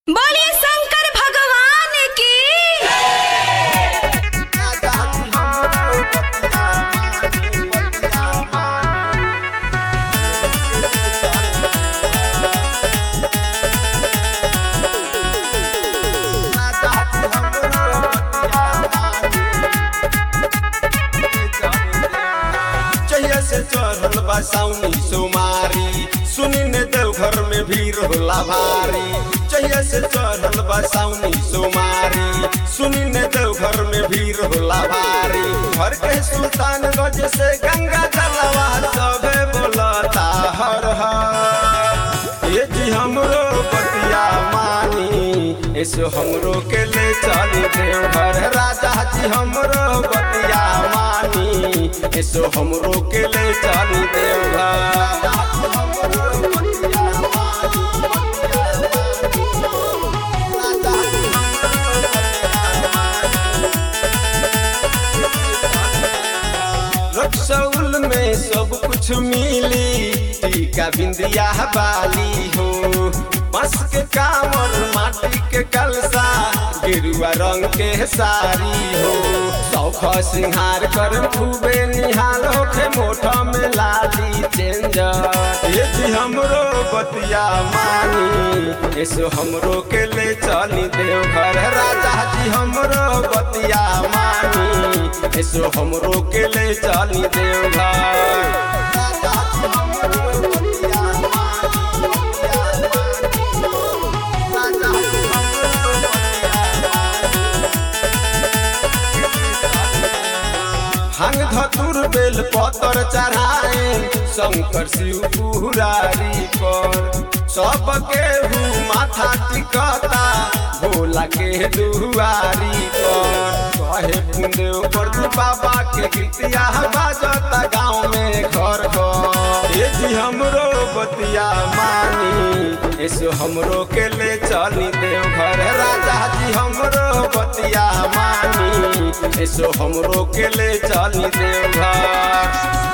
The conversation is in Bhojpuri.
बोलिए शंकर भगवान की। से चढ़ल बा साउनी सोमारी सुनी ने देवघर में भीड़ होला भारी। चहिया से चढ़ल बा साउनी सोमारी सुनी ने देवघर में भीड़ होला भारी। घर के सुल्तानगंज से गंगा जलवा सबे बोलता हर हर। ये जी हमरो बतिया मानी ऐसो हमरो के ले चली देवघर। राजा जी हमरो बतिया मानी ऐसो हमरो के ले चली देवघर। रक्सौल में सब कुछ मिली टीका बिंदिया बाली हो। बस के कामर माटी के कलसा गेरुआ रंग के सारी हो। सौख सिंहार कर खूबे निहाल होके मोटा में लाली चेंजर। ये जी हमरो बतिया मानी ऐसो हमरो के ले चली देवघर। राजा जी हमरो बतिया मानी ऐसो हमरो के ले चली देवघर। भांग धतुर बेल पतर चढ़ाए शंकर शिव पुरारी पर। सबके हु माथा टिकता भोला के दुआरी पर। कहे पुंदेव पर बाबा के गीतिया बाजता गाँव में घर घर। ये जी हमरो बतिया मानी ऐसो हमरो के ले चली देवघर। राजा जी हमरो बतिया मानी ऐसो हमरो के ले चली देवघर।